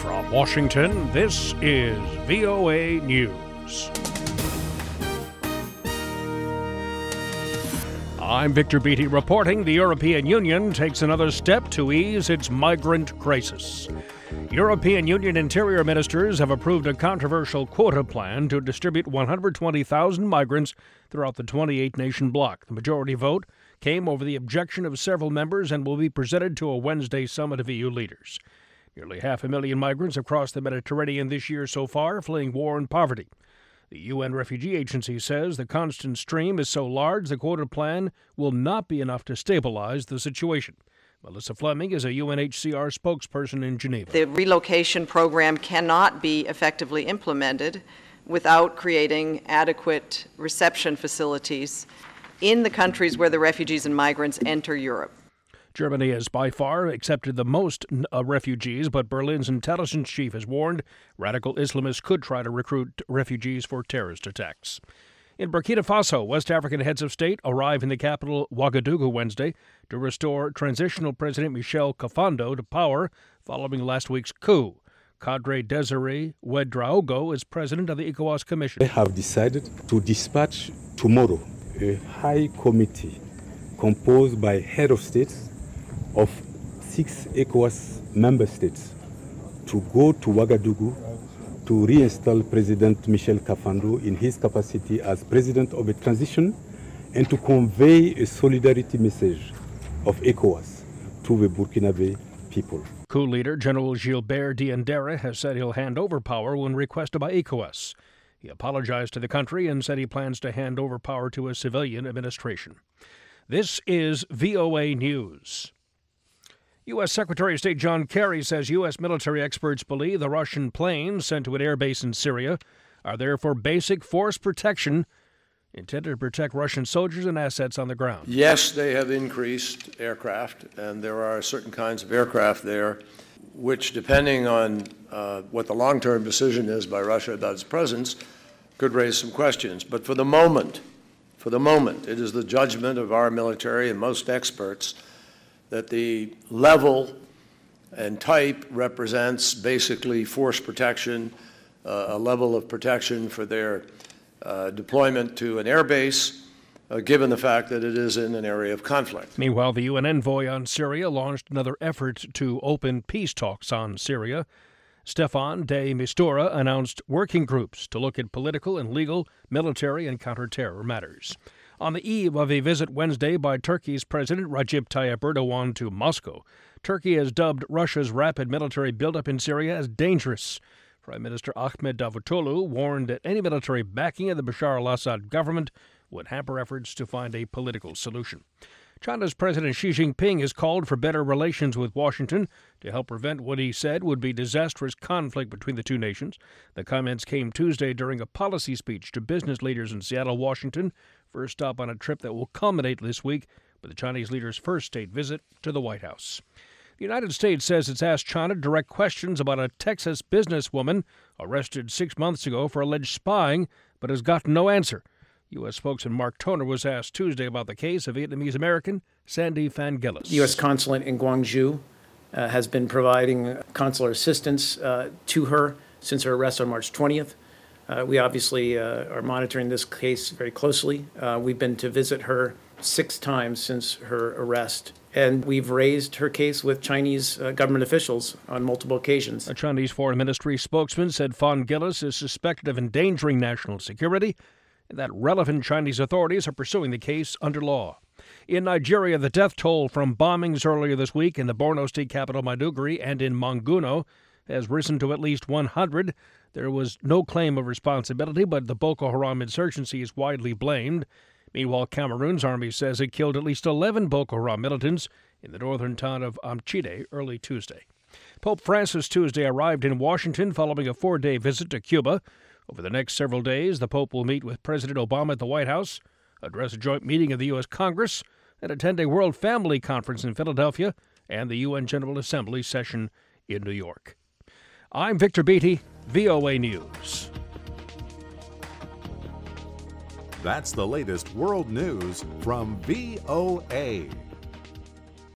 From Washington, this is VOA News. I'm Victor Beattie reporting the European Union takes another step to ease its migrant crisis. European Union interior ministers have approved a controversial quota plan to distribute 120,000 migrants throughout the 28-nation bloc. The majority vote came over the objection of several members and will be presented to a Wednesday summit of EU leaders. Nearly 500,000 migrants have crossed the Mediterranean this year so far, fleeing war and poverty. The UN Refugee Agency says the constant stream is so large the quota plan will not be enough to stabilize the situation. Melissa Fleming is a UNHCR spokesperson in Geneva. The relocation program cannot be effectively implemented without creating adequate reception facilities in the countries where the refugees and migrants enter Europe. Germany has by far accepted the most refugees, but Berlin's intelligence chief has warned radical Islamists could try to recruit refugees for terrorist attacks. In Burkina Faso, West African heads of state arrive in the capital Ouagadougou Wednesday to restore transitional President Michel Kafando to power following last week's coup. Cadre Desiré Ouedraogo is president of the ECOWAS Commission. They have decided to dispatch tomorrow a high committee composed by head of states of 6 ECOWAS member states to go to Ouagadougou to reinstall President Michel Kafando in his capacity as president of a transition and to convey a solidarity message of ECOWAS to the Burkinabe people. Coup leader General Gilbert Diendéré has said he'll hand over power when requested by ECOWAS. He apologized to the country and said he plans to hand over power to a civilian administration. This is VOA News. U.S. Secretary of State John Kerry says U.S. military experts believe the Russian planes sent to an airbase in Syria are there for basic force protection intended to protect Russian soldiers and assets on the ground. Yes, they have increased aircraft, and there are certain kinds of aircraft there, which, depending on what the long-term decision is by Russia about its presence, could raise some questions. But for the moment, it is the judgment of our military and most experts that the level and type represents basically force protection, a level of protection for their deployment to an airbase, given the fact that it is in an area of conflict. Meanwhile, the UN envoy on Syria launched another effort to open peace talks on Syria. Staffan de Mistura announced working groups to look at political and legal, military, and counter-terror matters. On the eve of a visit Wednesday by Turkey's President Recep Tayyip Erdogan to Moscow, Turkey has dubbed Russia's rapid military buildup in Syria as dangerous. Prime Minister Ahmed Davutoglu warned that any military backing of the Bashar al-Assad government would hamper efforts to find a political solution. China's President Xi Jinping has called for better relations with Washington to help prevent what he said would be disastrous conflict between the two nations. The comments came Tuesday during a policy speech to business leaders in Seattle, Washington, first stop on a trip that will culminate this week with the Chinese leader's first state visit to the White House. The United States says it's asked China direct questions about a Texas businesswoman arrested 6 months ago for alleged spying, but has gotten no answer. U.S. spokesman Mark Toner was asked Tuesday about the case of Vietnamese-American Sandy Phan Gillis. The U.S. consulate in Gwangju has been providing consular assistance to her since her arrest on March 20th. We obviously are monitoring this case very closely. We've been to visit her 6 times since her arrest, and we've raised her case with Chinese government officials on multiple occasions. A Chinese Foreign Ministry spokesman said Phan Gillis is suspected of endangering national security and that relevant Chinese authorities are pursuing the case under law. In Nigeria, the death toll from bombings earlier this week in the Borno state capital Maiduguri and in Manguno has risen to at least 100. There was no claim of responsibility, but the Boko Haram insurgency is widely blamed. Meanwhile, Cameroon's army says it killed at least 11 Boko Haram militants in the northern town of Amchide early Tuesday. Pope Francis Tuesday arrived in Washington following a 4-day visit to Cuba. Over the next several days, the Pope will meet with President Obama at the White House, address a joint meeting of the U.S. Congress, and attend a World Family Conference in Philadelphia and the UN General Assembly session in New York. I'm Victor Beattie, VOA News. That's the latest world news from VOA.